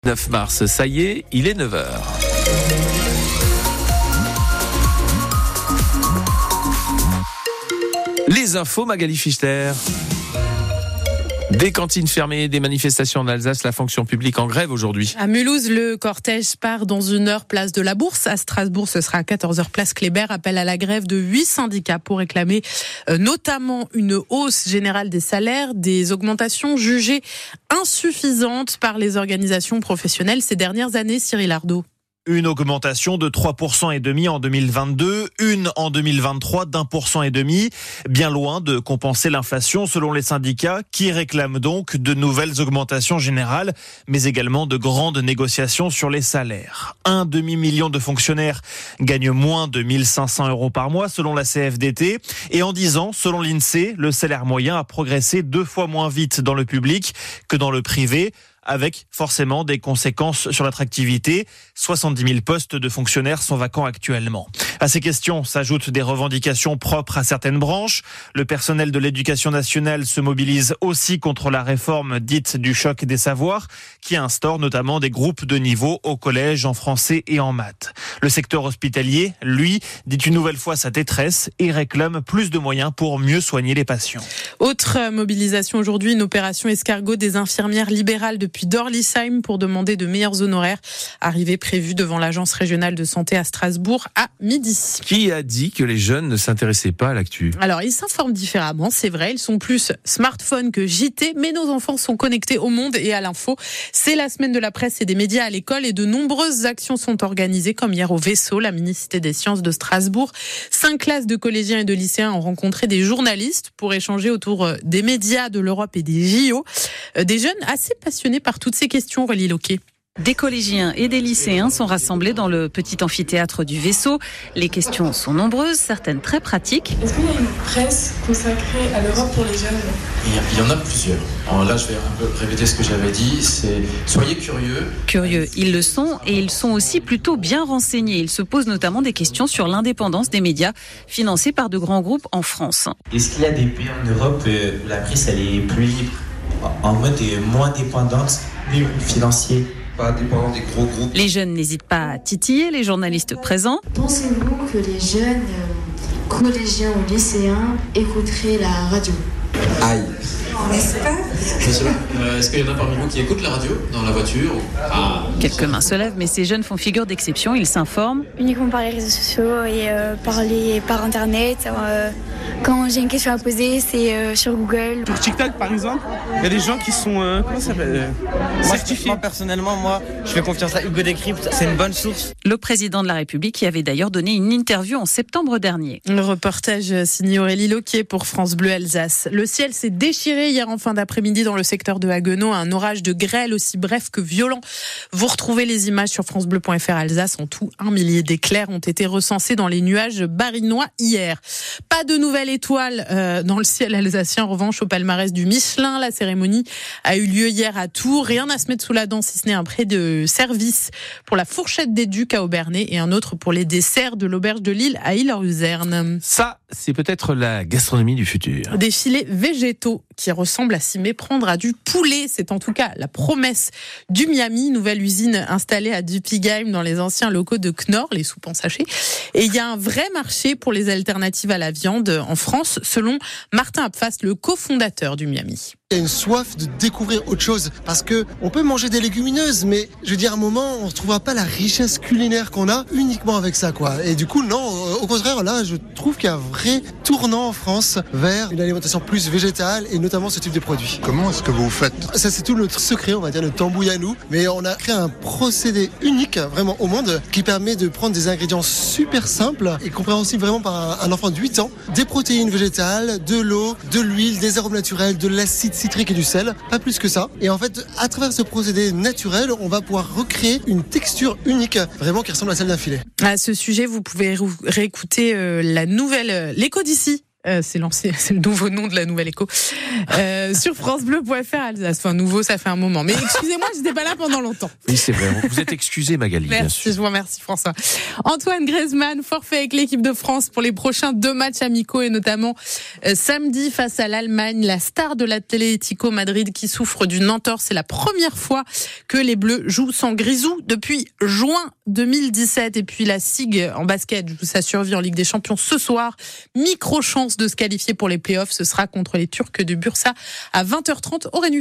9 mars, ça y est, il est 9h. Les infos, Magali Fichter. Des cantines fermées, des manifestations en Alsace, la fonction publique en grève aujourd'hui. À Mulhouse, le cortège part dans 1 heure place de la Bourse. À Strasbourg, ce sera à 14h place Kléber. Appel à la grève de 8 syndicats pour réclamer notamment une hausse générale des salaires, des augmentations jugées insuffisantes par les organisations professionnelles ces dernières années. Cyril Ardo. Une augmentation de 3,5% en 2022, une en 2023 d'1,5%, bien loin de compenser l'inflation selon les syndicats qui réclament donc de nouvelles augmentations générales, mais également de grandes négociations sur les salaires. Un demi-million de fonctionnaires gagnent moins de 1 500 € par mois selon la CFDT, et en 10 ans, selon l'INSEE, le salaire moyen a progressé 2 fois moins vite dans le public que dans le privé, avec forcément des conséquences sur l'attractivité. 70 000 postes de fonctionnaires sont vacants actuellement. À ces questions s'ajoutent des revendications propres à certaines branches. Le personnel de l'éducation nationale se mobilise aussi contre la réforme dite du choc des savoirs, qui instaure notamment des groupes de niveau au collège en français et en maths. Le secteur hospitalier, lui, dit une nouvelle fois sa détresse et réclame plus de moyens pour mieux soigner les patients. Autre mobilisation aujourd'hui, une opération escargot des infirmières libérales depuis Dorlisheim pour demander de meilleurs honoraires. Arrivée prévue devant l'agence régionale de santé à Strasbourg à midi. Qui a dit que les jeunes ne s'intéressaient pas à l'actu ? Alors, ils s'informent différemment, c'est vrai. Ils sont plus smartphone que JT, mais nos enfants sont connectés au monde et à l'info. C'est la semaine de la presse et des médias à l'école et de nombreuses actions sont organisées, comme hier au Vaisseau, la mini-cité des sciences de Strasbourg. 5 classes de collégiens et de lycéens ont rencontré des journalistes pour échanger autour des médias, de l'Europe et des JO. Des jeunes assez passionnés par toutes ces questions, Aurélie Loquet. Des collégiens et des lycéens sont rassemblés dans le petit amphithéâtre du Vaisseau. Les questions sont nombreuses, certaines très pratiques. Est-ce qu'il y a une presse consacrée à l'Europe pour les jeunes ? Il y en a plusieurs. Alors là, je vais un peu répéter ce que j'avais dit, c'est soyez curieux. Curieux, ils le sont et ils sont aussi plutôt bien renseignés. Ils se posent notamment des questions sur l'indépendance des médias financés par de grands groupes en France. Est-ce qu'il y a des pays en Europe où la presse elle est plus libre, en mode moins dépendante financier? Pas dépendant des gros groupes. Les jeunes n'hésitent pas à titiller les journalistes présents. Pensez-vous que les jeunes collégiens ou lycéens écouteraient la radio ? Aïe. N'est-ce pas ? Est-ce qu'il y en a parmi vous qui écoutent la radio dans la voiture ? Quelques mains se lèvent, mais ces jeunes font figure d'exception. Ils s'informent. Uniquement par les réseaux sociaux et par Internet. Quand j'ai une question à poser, c'est sur Google. Sur TikTok, par exemple, il y a des gens qui sont certifiés. Moi, personnellement, je fais confiance à Hugo Décrypte. C'est une bonne source. Le président de la République qui avait d'ailleurs donné une interview en septembre dernier. Le reportage signé Aurélie Loquet pour France Bleu Alsace. Le ciel s'est déchiré hier en fin d'après-midi dans le secteur de Haguenau. Un orage de grêle aussi bref que violent. Vous retrouvez les images sur francebleu.fr Alsace. En tout, 1 millier d'éclairs ont été recensés dans les nuages barinois hier. Pas de nouvelle étoile dans le ciel alsacien. En revanche, au palmarès du Michelin, la cérémonie a eu lieu hier à Tours. Rien à se mettre sous la dent si ce n'est un prix de service pour la fourchette des Ducs à Aubernais et un autre pour les desserts de l'auberge de Lille à Ille-en-Luzerne. Ça, c'est peut-être la gastronomie du futur. Des filets végétaux qui ressemblent à s'y méprendre à du poulet. C'est en tout cas la promesse du Miami, nouvelle usine installée à Dupigheim dans les anciens locaux de Knorr, les soupes en sachet. Et il y a un vrai marché pour les alternatives à la viande en France, selon Martin Apfast, le cofondateur du Miami. Il y a une soif de découvrir autre chose parce que on peut manger des légumineuses, mais je veux dire à un moment on ne retrouvera pas la richesse culinaire qu'on a uniquement avec ça, quoi. Et du coup non, au contraire là je trouve qu'il y a un vrai tournant en France vers une alimentation plus végétale et notamment ce type de produits. Comment est-ce que vous faites ? Ça c'est tout notre secret, on va dire, notre tambouille à nous, mais on a créé un procédé unique vraiment au monde qui permet de prendre des ingrédients super simples et compréhensibles vraiment par un enfant de 8 ans, des protéines végétales, de l'eau, de l'huile, des arômes naturels, de l'acide citrique et du sel, pas plus que ça. Et en fait, à travers ce procédé naturel, on va pouvoir recréer une texture unique, vraiment qui ressemble à celle d'un filet. À ce sujet, vous pouvez réécouter la nouvelle L'Écho d'ici C'est le nouveau nom de la Nouvelle Écho. Sur francebleu.fr Alsace. Enfin, nouveau, ça fait un moment. Mais excusez-moi, j'étais pas là pendant longtemps. Oui, c'est vrai. Vous êtes excusé, Magali, bien sûr. Merci, je vous remercie, François. Antoine Griezmann, forfait avec l'équipe de France pour les prochains 2 matchs amicaux et notamment samedi face à l'Allemagne. La star de l'Atlético Madrid qui souffre d'une entorse. C'est la première fois que les Bleus jouent sans Grisou depuis juin 2017. Et puis la SIG en basket joue sa survie en Ligue des Champions ce soir. Micro-chance de se qualifier pour les playoffs. Ce sera contre les Turcs de Bursa à 20h30 au Renu.